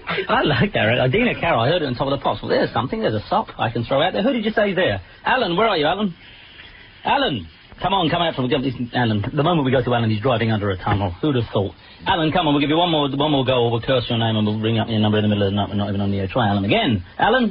I like that. Dina Carroll, I heard it on Top of the Pops. Well, there's something. There's a sock I can throw out there. Who did you say is there? Alan, where are you, Alan? Alan! Come on, come out from... Alan, the moment we go to Alan, he's driving under a tunnel. Who'd have thought? Alan, come on, we'll give you one more go. We'll curse your name and we'll bring up your number in the middle of the night. We're not even on the air. Try Alan again. Alan?